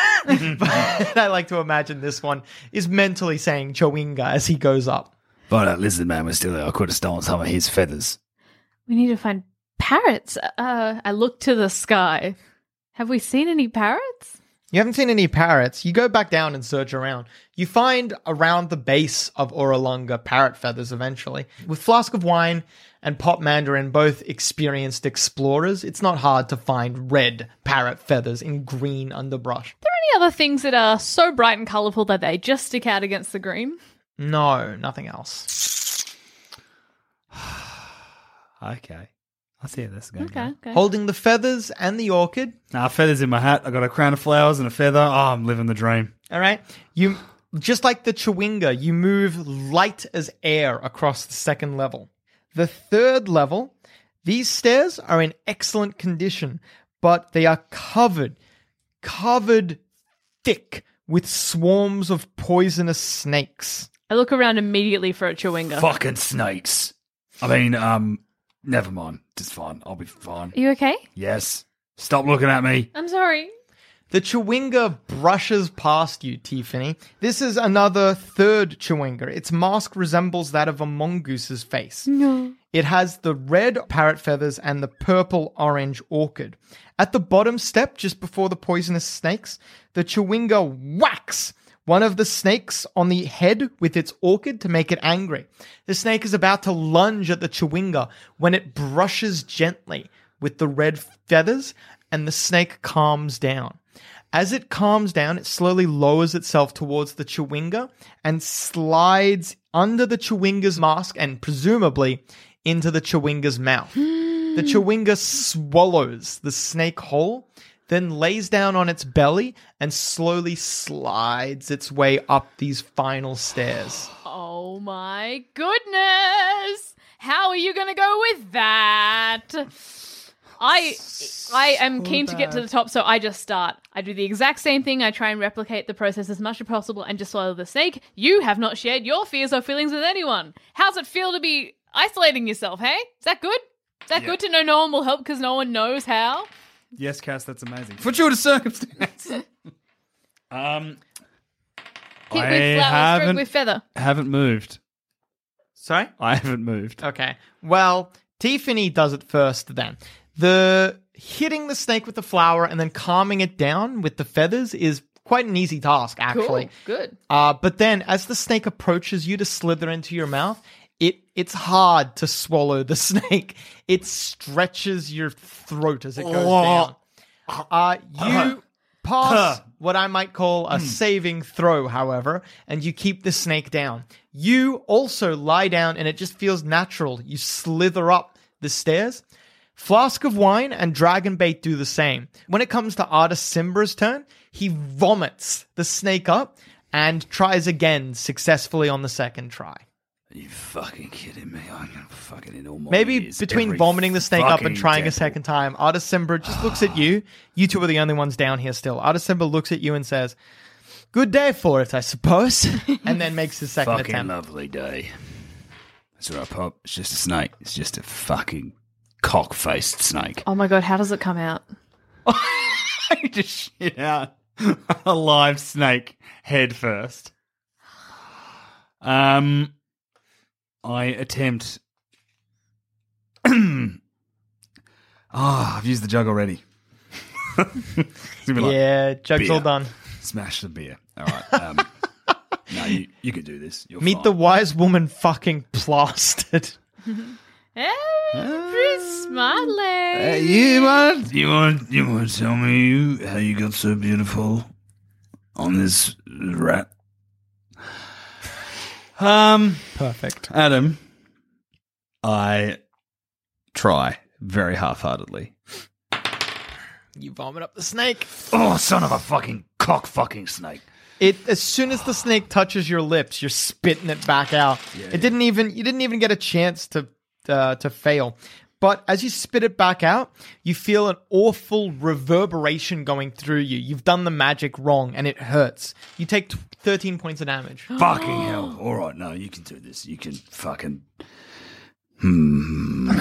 but I like to imagine this one is mentally saying chewinga as he goes up. But that lizard man was still there. I could have stolen some of his feathers. We need to find parrots. Uh, I look to the sky. Have we seen any parrots? You haven't seen any parrots. You go back down and search around. You find around the base of Oralunga parrot feathers eventually. With Flask of Wine and Pop Mandarin both experienced explorers, it's not hard to find red parrot feathers in green underbrush. Are there any other things that are so bright and colourful that they just stick out against the green? No, nothing else. Okay. I see how this is going. Okay, okay. Holding the feathers and the orchid. Nah, feathers in my hat. I got a crown of flowers and a feather. Oh, I'm living the dream. All right. You, just like the Chewinga, you move light as air across the second level. The third level, these stairs are in excellent condition, but they are covered, covered thick with swarms of poisonous snakes. I look around immediately for a chewinga. Fucking snakes. I mean, um, never mind. It's fine. I'll be fine. Are you okay? Yes. Stop looking at me. I'm sorry. The Chewinga brushes past you, Tiffany. This is another third Chewinga. Its mask resembles that of a mongoose's face. No. It has the red parrot feathers and the purple-orange orchid. At the bottom step, just before the poisonous snakes, the Chewinga whacks one of the snakes on the head with its orchid to make it angry. The snake is about to lunge at the Chewinga when it brushes gently with the red feathers, and the snake calms down. As it calms down, it slowly lowers itself towards the Chewinga and slides under the Chewinga's mask and presumably into the Chewinga's mouth. The Chewinga swallows the snake whole, then lays down on its belly and slowly slides its way up these final stairs. Oh my goodness! How are you going to go with that? I I am keen to get to the top, so I just start. I do the exact same thing. I try and replicate the process as much as possible and just swallow the snake. You have not shared your fears or feelings with anyone. How's it feel to be isolating yourself, hey? Is that good? Is that Yeah. good to know no one will help because no one knows how? Yes, Cass, that's amazing. Fortuitous circumstance. um, Hit I with flower, stroke haven't, with feather. haven't moved. Sorry? I haven't moved. Okay. Well, Tiffany does it first then. The hitting the snake with the flower and then calming it down with the feathers is quite an easy task, actually. Cool, good. Uh, but then as the snake approaches you to slither into your mouth, it it's hard to swallow the snake. It stretches your throat as it goes down. Uh, you pass what I might call a saving throw, however, and you keep the snake down. You also lie down and it just feels natural. You slither up the stairs. Flask of Wine and Dragonbait do the same. When it comes to Artis Simbra's turn, he vomits the snake up and tries again successfully on the second try. Are you fucking kidding me? I'm gonna fucking in all my Maybe ears between every vomiting the snake up and fucking trying a temple. second time, Artis Simbra just looks at you. You two are the only ones down here still. Artis Simbra looks at you and says, "Good day for it, I suppose," and then makes his second Fucking attempt. lovely day. That's right, Pop. It's just a snake. It's just a fucking cock-faced snake. Oh my god, how does it come out? I just shit out a live snake head first. Um, I attempt. oh, I've used the jug already. It's gonna be like, Yeah, jug's all beer. done. Smash the beer. All right. Um, no, you, you can do this. You're Meet fine. the wise woman fucking plastered. Eh, pretty smart lady. Uh, you want you want you want to tell me how you got so beautiful on this rat? Um, Perfect. Adam, I try very half-heartedly. You vomit up the snake. Oh, son of a fucking cock fucking snake! It as soon as the snake touches your lips, you're spitting it back out. it didn't even you didn't even get a chance to uh, to fail. But as you spit it back out, you feel an awful reverberation going through you. You've done the magic wrong, and it hurts. You take t- thirteen points of damage. Fucking hell! All right, no, you can do this. You can fucking. Hmm.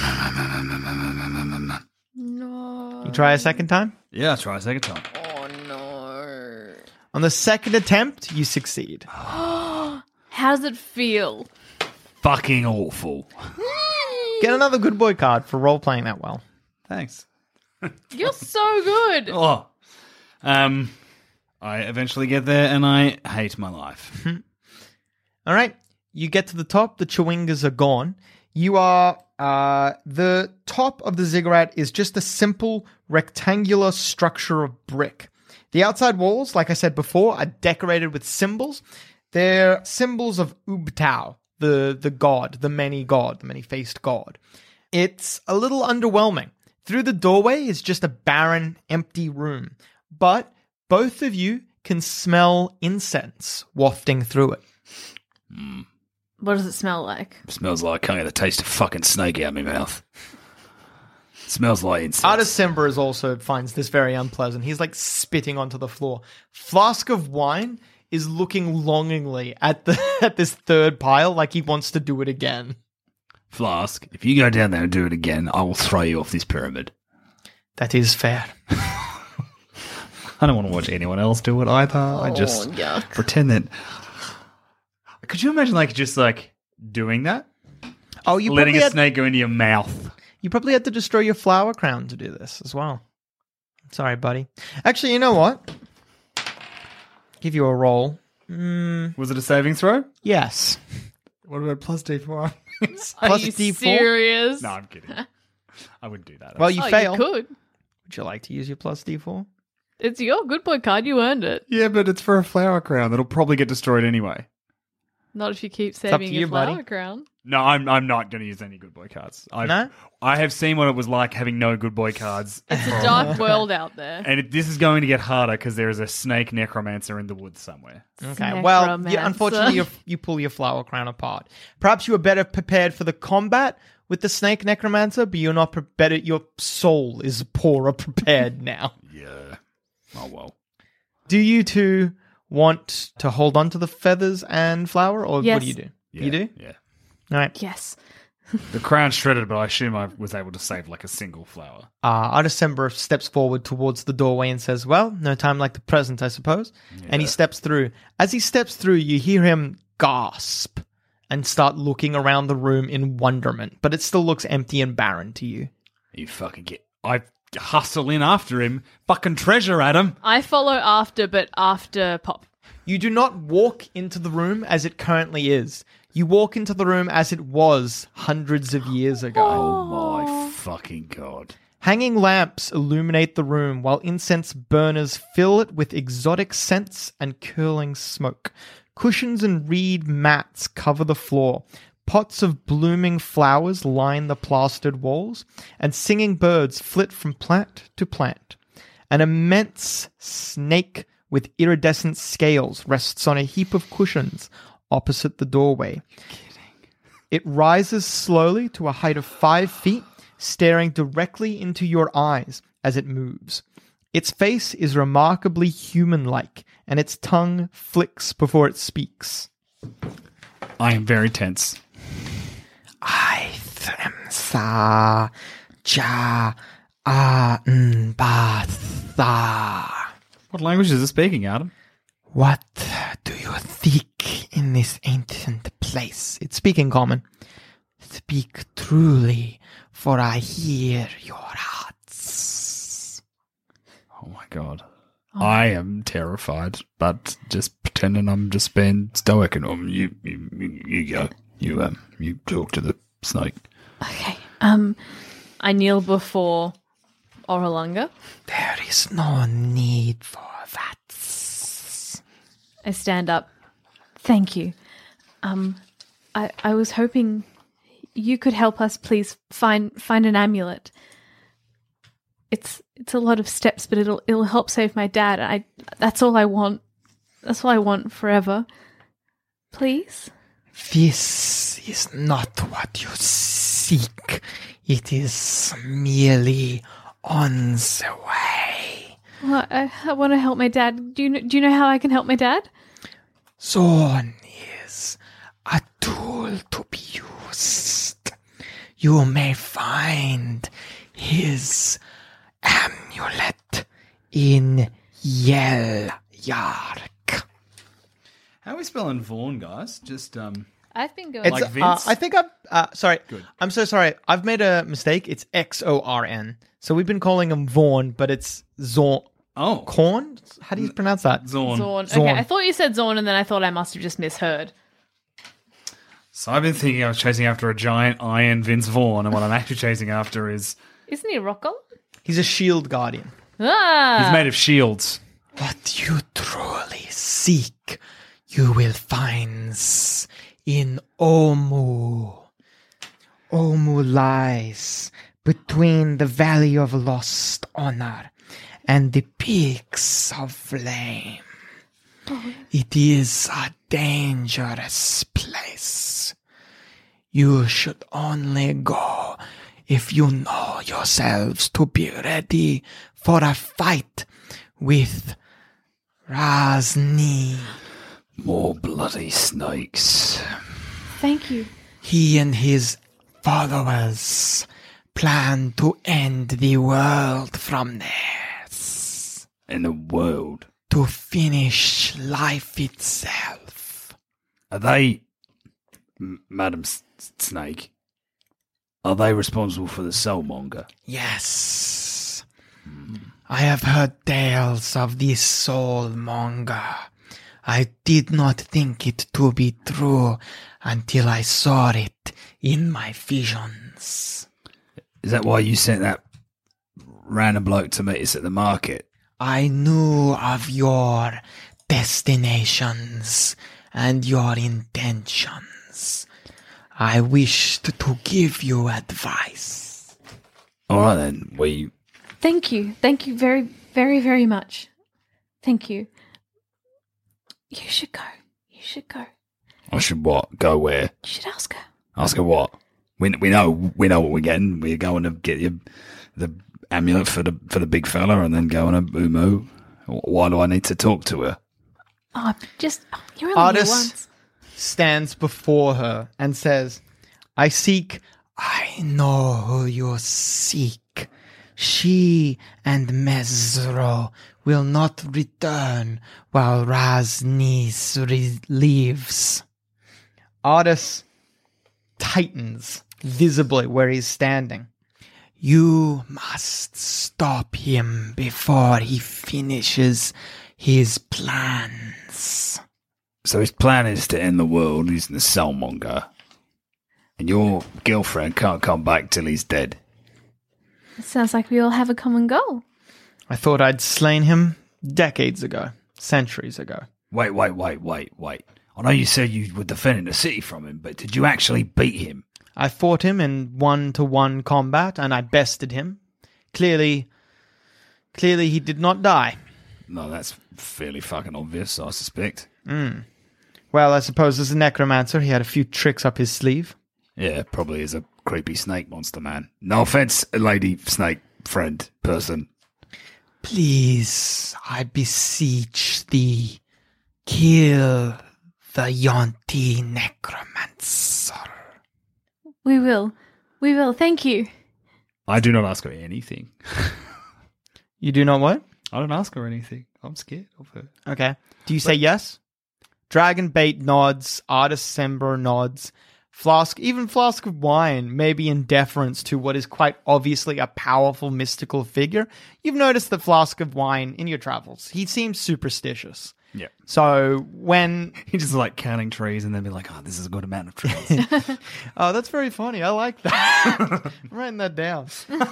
No. You try a second time. Yeah, I'll try a second time. Oh no. On the second attempt, you succeed. How does it feel? Fucking awful. Get another good boy card for role playing that well. Thanks. You're so good. Oh, um, I eventually get there, and I hate my life. All right, you get to the top. The Chewingas are gone. You are uh, the top of the ziggurat is just a simple rectangular structure of brick. The outside walls, like I said before, are decorated with symbols. They're symbols of Ubtao, the the god, the many god, the many-faced god. It's a little underwhelming. Through the doorway is just a barren, empty room. But both of you can smell incense wafting through it. What does it smell like? Smells like I can't get the taste of fucking snake out of my mouth. Smells like incense. Artis Simbra also finds this very unpleasant. He's like spitting onto the floor. Flask of Wine is looking longingly at the at this third pile like he wants to do it again. Flask, if you go down there and do it again, I will throw you off this pyramid. That is fair. I don't want to watch anyone else do it either. I just pretend that. Could you imagine, like, just like doing that? Oh, you letting probably a had, snake go into your mouth. you probably had to destroy your flower crown to do this as well. Sorry, buddy. Actually, you know what? Give you a roll. Mm, Was it a saving throw? yes. What about plus D four? Are Plus you D four? serious? No, I'm kidding. I wouldn't do that. Well, you oh, fail. you could. Would you like to use your plus D four? It's your good boy card. You earned it. yeah, but it's for a flower crown that'll probably get destroyed anyway. Not if you keep up saving to your you, flower buddy. crown. No, I'm I'm not going to use any good boy cards. I've, No? I have seen what it was like having no good boy cards. It's a dark world out there. And it, this is going to get harder because there is a snake necromancer in the woods somewhere. Okay, well, you, Necromancer. unfortunately, you you pull your flower crown apart. Perhaps you were better prepared for the combat with the snake necromancer, but you're not pre- better. Your soul is poorer prepared now. Yeah. Oh, well. Do you two want to hold on to the feathers and flower, or Yes. what do you do? Yeah, You do? Yeah. All right. Yes. The crown's shredded, but I assume I was able to save like a single flower. Uh, Ardecember steps forward towards the doorway and says, well, no time like the present, I suppose. And he steps through. As he steps through, you hear him gasp and start looking around the room in wonderment, but it still looks empty and barren to you. You fucking get... I hustle in after him. Fucking treasure at him. I follow after, but after Pop. You do not walk into the room as it currently is. You walk into the room as it was hundreds of years ago. Oh my fucking god. Hanging lamps illuminate the room while incense burners fill it with exotic scents and curling smoke. Cushions and reed mats cover the floor. Pots of blooming flowers line the plastered walls, and singing birds flit from plant to plant. An immense snake with iridescent scales rests on a heap of cushions opposite the doorway. It rises slowly to a height of five feet, staring directly into your eyes as it moves. Its face is remarkably human-like, and its tongue flicks before it speaks. I am very tense. I sa ja a ba tha. What language is it speaking, Adam? What do you seek in this ancient place? It's speaking common. Speak truly, for I hear your hearts. Oh my god. I am terrified, but just pretending I'm just being stoic and um, you, you, you, you go. You um, you talk to the snake. Okay. Um, I kneel before Orolunga. There is no need for that. I stand up. Thank you. Um, I I was hoping you could help us, please find find an amulet. It's it's a lot of steps, but it'll it'll help save my dad. I that's all I want. That's all I want forever. Please. This is not what you seek. It is merely on the way. Well, I, I want to help my dad. Do you kn- do you know how I can help my dad? Zorn is a tool to be used. You may find his amulet in Yeljark. How are we spelling Vaughn, guys? Just, um... I've been going. It's, Like uh, Vince? I think I'm. Uh, sorry, Good. I'm so sorry. I've made a mistake. It's X O R N. So we've been calling him Vaughn, but it's Zorn. Oh. Corn? How do you pronounce that? Zorn. Zorn. Zorn. Okay, I thought you said Zorn, and then I thought I must have just misheard. So I've been thinking I was chasing after a giant iron Vince Vaughn, and what I'm actually chasing after is Isn't he a rock golem? He's a shield guardian. Ah, he's made of shields. What you truly seek, you will find in Omu. Omu lies between the Valley of Lost Honor and the Peaks of Flame. It is a dangerous place. You should only go if you know yourselves to be ready for a fight with Razni. More bloody snakes. thank you. He and his followers plan to end the world from there. In the world. To finish life itself. Are they, M- Madam S- Snake, are they responsible for the soulmonger? Yes. I have heard tales of this soulmonger. I did not think it to be true until I saw it in my visions. Is that why you sent that random bloke to meet us at the market? I knew of your destinations and your intentions. I wished to give you advice. All right, then. We... Thank you. Thank you very, very, very much. Thank you. You should go. You should go. I should what? Go where? You should ask her. Ask her what? We we know we know what we're getting. We're going to get you the amulet for the for the big fella, and then go on a umu. Why do I need to talk to her? Oh, just you're only here Artis once. stands before her and says, I seek. I know who you seek. She and Mesro will not return while Raznis re- leaves. Artis tightens visibly where he's standing. You must stop him before he finishes his plans. So his plan is to end the world using the soulmonger, and your girlfriend can't come back till he's dead. It sounds like we all have a common goal. I thought I'd slain him decades ago, centuries ago. Wait, wait, wait, wait, wait. I know you said you were defending the city from him, but did you actually beat him? I fought him in one-to-one combat, and I bested him. Clearly, clearly he did not die. No, that's fairly fucking obvious, I suspect. Mm. Well, I suppose as a necromancer, he had a few tricks up his sleeve. Yeah, probably is a creepy snake monster, man. No offense, lady snake friend person. Please, I beseech thee, kill the Yonti necromancer. We will. We will. Thank you. I do not ask her anything. You do not what? I don't ask her anything. I'm scared of her. Okay. Do you say yes? Dragonbait nods, Artis Sember nods, Flask, even Flask of Wine, maybe in deference to what is quite obviously a powerful mystical figure. You've noticed the Flask of Wine in your travels. He seems superstitious. Yeah. So when... He just like counting trees and then be like, oh, this is a good amount of trees. Oh, that's very funny. I like that. I'm writing that down.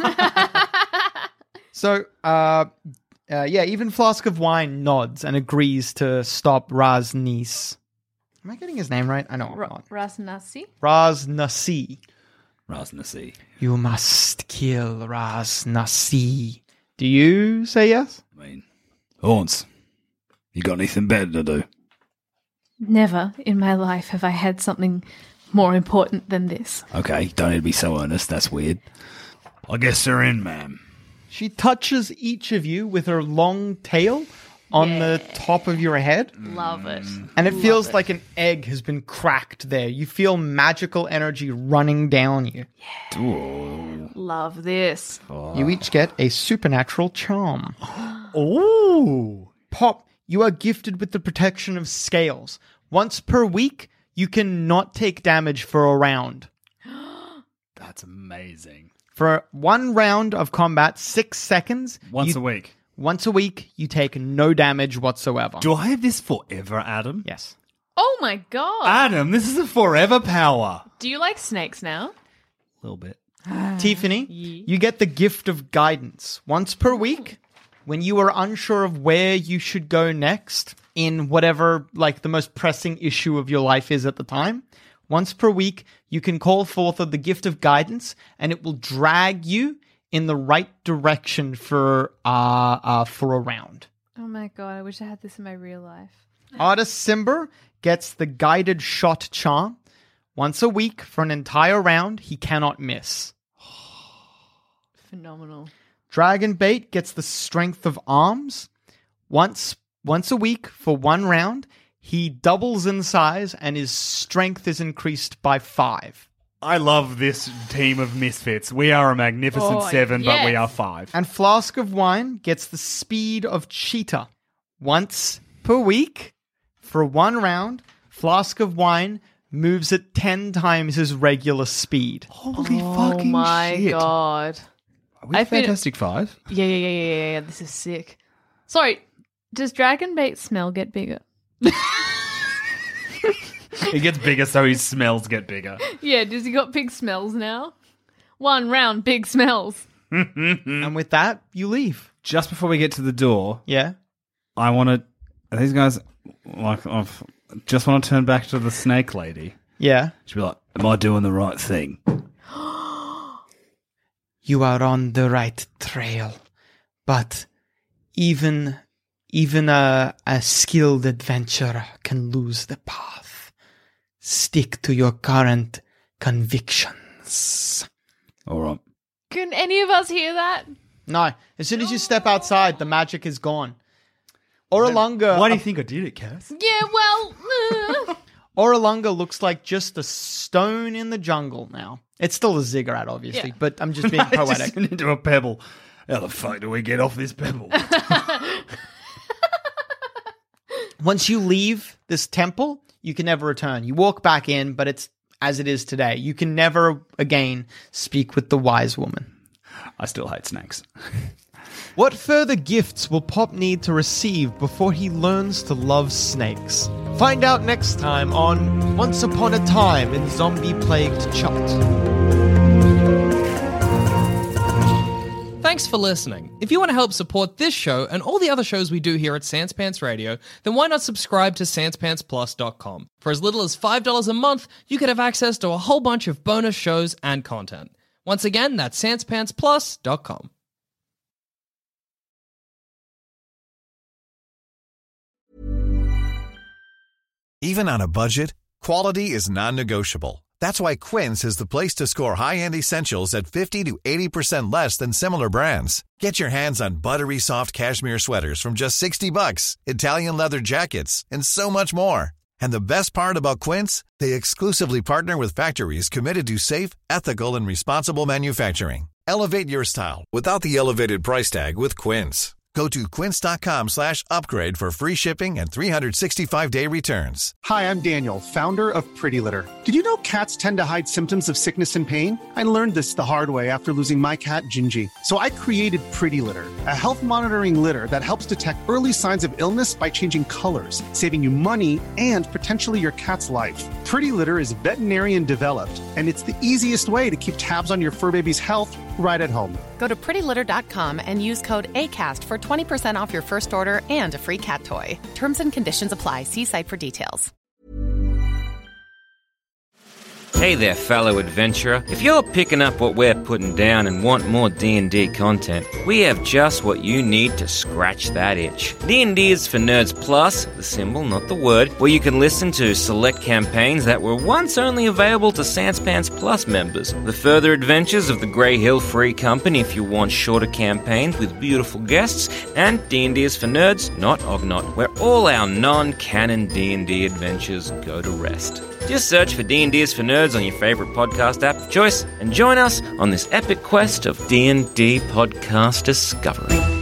So, uh, uh, yeah, even Flask of Wine nods and agrees to stop Raznis. Am I getting his name right? I know I'm Ra- not. Rasnasi? Raznasi. Raznasi. You must kill Raznasi. Do you say yes? I mean, Horns, you got anything better to do? Never in my life have I had something more important than this. Okay, don't need to be so earnest. That's weird. I guess they're in, ma'am. She touches each of you with her long tail on the top of your head. Love it. And it Love feels it. like an egg has been cracked there. You feel magical energy running down you. Ooh. Love this. You each get a supernatural charm. Ooh. Pop, you are gifted with the protection of scales. Once per week, you can not take damage for a round. That's amazing. For one round of combat, six seconds. Once you- a week. Once a week, you take no damage whatsoever. Do I have this forever, Adam? Yes. Oh my god. Adam, this is a forever power. Do you like snakes now? A little bit. Tiffany, you get the gift of guidance. Once per week, when you are unsure of where you should go next in whatever, like, the most pressing issue of your life is at the time, once per week, you can call forth of the gift of guidance, and it will drag you in the right direction for uh, uh for a round. Oh my god, I wish I had this in my real life. Artis Simber gets the guided shot charm. Once a week for an entire round, he cannot miss. Phenomenal. Dragonbait gets the strength of arms. Once once a week for one round, he doubles in size and his strength is increased by five. I love this team of misfits. We are a magnificent Oh, seven, but we yes. are five. And Flask of Wine gets the speed of Cheetah. Once per week for one round, Flask of Wine moves at ten times his regular speed. Holy Oh fucking my shit. god. Are we I feel- Fantastic Five? Yeah, yeah, yeah, yeah, yeah, yeah. This is sick. Sorry, does Dragonbait smell get bigger? It gets bigger, so his smells get bigger. Yeah, does he got big smells now? One round, big smells. And with that, you leave. Just before we get to the door, Yeah? I want to. These guys, like, I've just want to turn back to the snake lady. Yeah. She'll be like, am I doing the right thing? You are on the right trail, but even even a, a skilled adventurer can lose the path. Stick to your current convictions. All right. Can any of us hear that? No, as soon as you step outside, the magic is gone. Oralunga... Why do you think I did it, Cass? Yeah, well... uh. Oralunga looks like just a stone in the jungle now. It's still a ziggurat, obviously, Yeah. but I'm just being poetic. Just into a pebble. How the fuck do we get off this pebble? Once you leave this temple, you can never return. You walk back in, but it's as it is today. You can never again speak with the wise woman. I still hate snakes. What further gifts will Pop need to receive before he learns to love snakes? Find out next time on Once Upon a Time in Zombie-Plagued Chult. Thanks for listening. If you want to help support this show and all the other shows we do here at Sans Pants Radio, then why not subscribe to sans pants plus dot com? For as little as five dollars a month, you could have access to a whole bunch of bonus shows and content. Once again, that's sans pants plus dot com. Even on a budget, quality is non-negotiable. That's why Quince is the place to score high-end essentials at fifty to eighty percent less than similar brands. Get your hands on buttery soft cashmere sweaters from just sixty bucks, Italian leather jackets, and so much more. And the best part about Quince, they exclusively partner with factories committed to safe, ethical, and responsible manufacturing. Elevate your style without the elevated price tag with Quince. Go to quince.com slash upgrade for free shipping and three sixty-five day returns. Hi, I'm Daniel, founder of Pretty Litter. Did you know cats tend to hide symptoms of sickness and pain? I learned this the hard way after losing my cat, Gingy. So I created Pretty Litter, a health monitoring litter that helps detect early signs of illness by changing colors, saving you money and potentially your cat's life. Pretty Litter is veterinarian developed, and it's the easiest way to keep tabs on your fur baby's health right at home. Go to pretty litter dot com and use code ACAST for twenty percent off your first order and a free cat toy. Terms and conditions apply. See site for details. Hey there, fellow adventurer. If you're picking up what we're putting down and want more D and D content, we have just what you need to scratch that itch. D and D is for Nerds Plus, the symbol, not the word, where you can listen to select campaigns that were once only available to Sans Pants Plus members. The further adventures of the Grey Hill Free Company if you want shorter campaigns with beautiful guests, and D and D is for Nerds, not Ognot, where all our non-canon D and D adventures go to rest. Just search for D and D is for Nerds on your favourite podcast app of choice and join us on this epic quest of D and D podcast discovery.